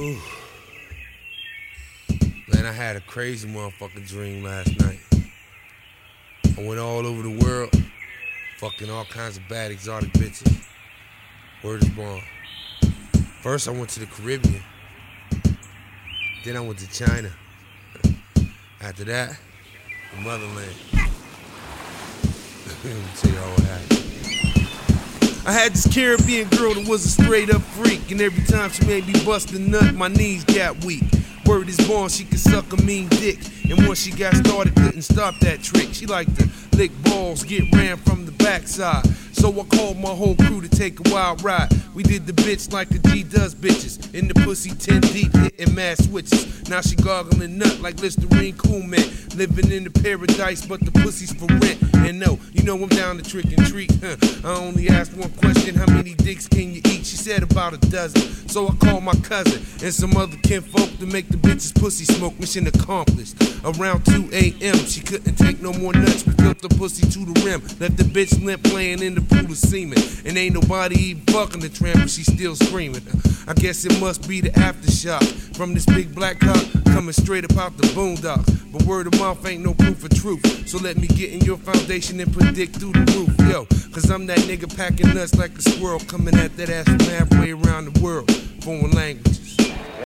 Ooh. Man, I had a crazy motherfucking dream last night. I went all over the world, fucking all kinds of bad exotic bitches. Word is born. First I went to the Caribbean. Then I went to China. After that, the motherland. Let me tell y'all what happened. I had this Caribbean girl that was a straight up freak, and every time she made me bust a nut, my knees got weak. Word is born, she could suck a mean dick, and once she got started, couldn't stop that trick. She liked to lick balls, get ran from the backside. So I called my whole crew to take a wild ride. We did the bitch like the G does bitches. In the pussy 10 deep, hitting mad switches. Now she gargling nut like Listerine Cool Man. Living in the paradise, but the pussy's for rent. And no, you know I'm down to trick and treat. I only asked one question, how many dicks can you eat? She said about a dozen. So I called my cousin and some other kinfolk to make the bitch's pussy smoke. Mission accomplished. Around 2 a.m. she couldn't take no more nuts. We filled the pussy to the rim. Left the bitch limp playing in the pool of semen. And ain't nobody even fucking the tramp, but she still screaming. I guess it must be the aftershock from this big black cock coming straight up out the boondocks. But word of mouth ain't no proof of truth. So let me get in your foundation and predict through the roof. Yo, cause I'm that nigga packing nuts like a squirrel, coming at that ass from halfway around the world. Foreign languages.